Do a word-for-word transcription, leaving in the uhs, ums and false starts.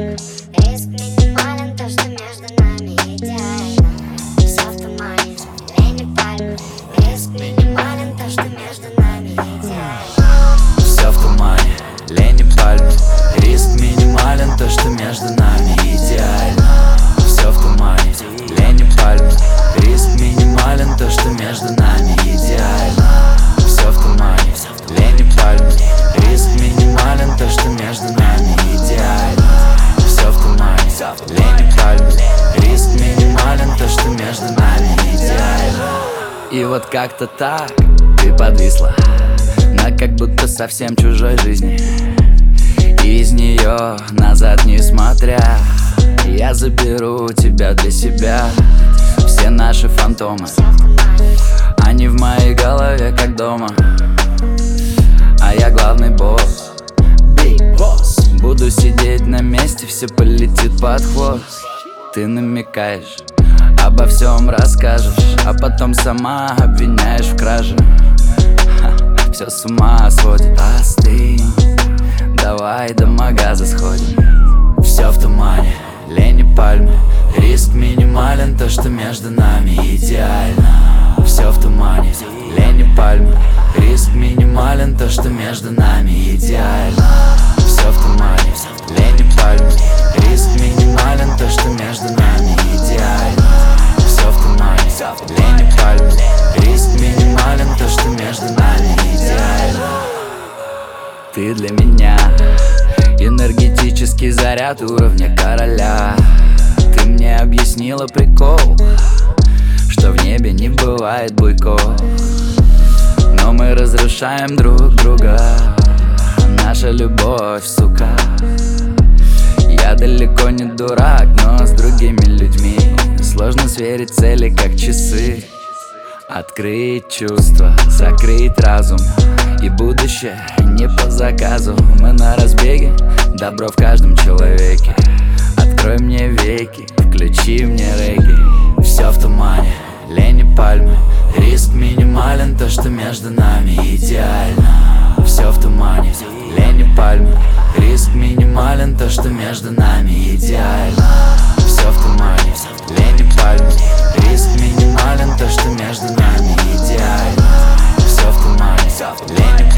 пальмы, риск минимален, то, что между нами идеально. Все в тумане, лень и пальмы, риск минимален, то, что между нами идеально. Все в тумане, лень и пальмы, риск минимален, то, что между нами идеально. Все в тумане, лень и пальмы, риск минимален, то, что между нами идеально. Все в тумане, лень и пальмы, риск минимален, то, что между нами идеально. Все в тумане, лень и пальмы, риск минимален, то, что между нами идеально. И вот как-то так ты подвисла на как будто совсем чужой жизни, и из нее назад не смотря, я заберу тебя для себя. Все наши фантомы, они в моей голове как дома, а я главный босс, Big Boss. Буду сидеть на месте, все полетит под хвост. Ты намекаешь, обо всем расскажешь, а потом сама обвиняешь в краже. Все с ума сводит, остынь, давай до магаза сходим. Все в тумане, лень и пальмы, риск минимален, то, что между нами идеально. Все в тумане, лень и пальмы, риск минимален, то, что между нами идеально. Все в тумане, лень и пальмы, риск минимален, то, что между нами идеально. Все в тумане, лень и пальмы, риск минимален, то, что между нами идеально. Ты для меня энергетический заряд уровня короля. Ты мне объяснила прикол, что в небе не бывает буйков, но мы разрушаем друг друга. Наша любовь, сука. Я далеко не дурак, но с другими людьми сложно сверить цели, как часы. Открыть чувства, закрыть разум, и будущее не по заказу. Мы на разбеге, добро в каждом человеке. Открой мне веки, включи мне регги. Все в тумане, лень и пальмы, риск минимален, то, что между нами идеально. Все в тумане, лень и пальмы, риск минимален, то, что между нами идеально. Все в тумане, лень и пальмы, риск минимален, то, что между нами идеально. Все в тумане, лень и